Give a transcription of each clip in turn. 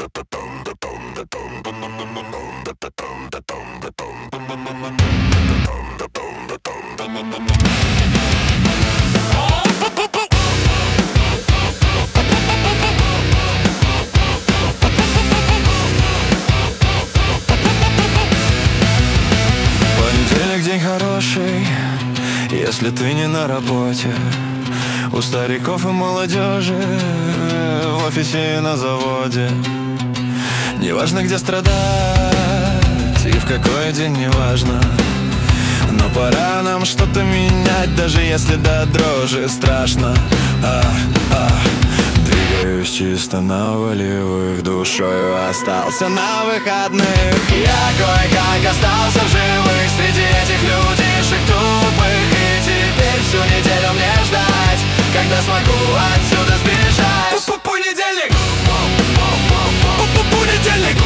Понедельник день хороший, если ты не на работе. У стариков и молодежи, в офисе и на заводе. Неважно, где страдать и в какой день, неважно. Но пора нам что-то менять, даже если до дрожи страшно. Двигаюсь чисто на волевых, душою остался на выходных. Я кое-как остался в живых среди этих людишек тупых. И теперь всю неделю мне ждать, когда смогу отсюда сбежать. Понедельник! Понедельник!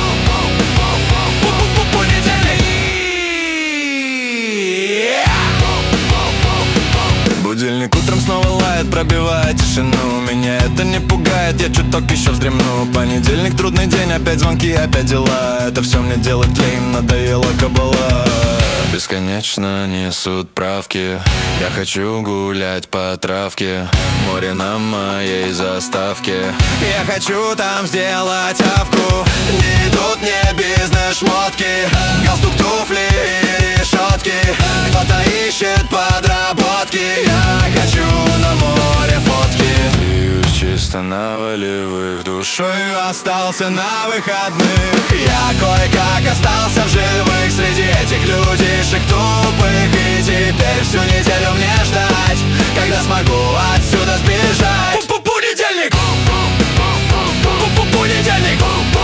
Будильник утром снова лает, пробивает тишину. Меня это не пугает, я чуток еще вздремну. Понедельник, трудный день, опять звонки, опять дела. Это все мне делать лень, надоела кабала. Бесконечно несут правки, я хочу гулять по травке. Море на моей заставке, я хочу там сделать авку. Не идут мне бизнес-шмотки, галстук, туфли и решетки. Кто-то ищет подработки, я хочу на море фотки. Бьюсь чисто на волевых, душой остался на выходных. Я кое-как остался в живых среди этих людишек тупых. И теперь всю неделю мне ждать, когда смогу отсюда сбежать. Понедельник! Понедельник!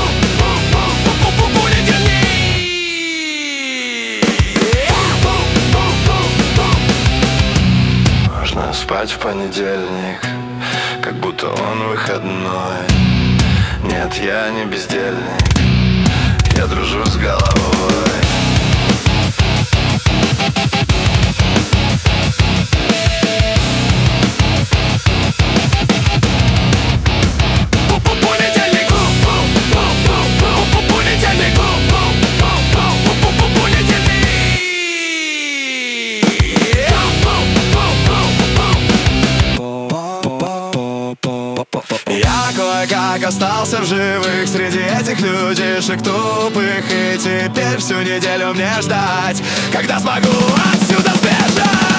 Можно спать в понедельник, как будто он выходной. Нет, я не бездельник, я дружу с головой. Я кое-как остался в живых среди этих людишек тупых. И теперь всю неделю мне ждать, когда смогу отсюда сбежать.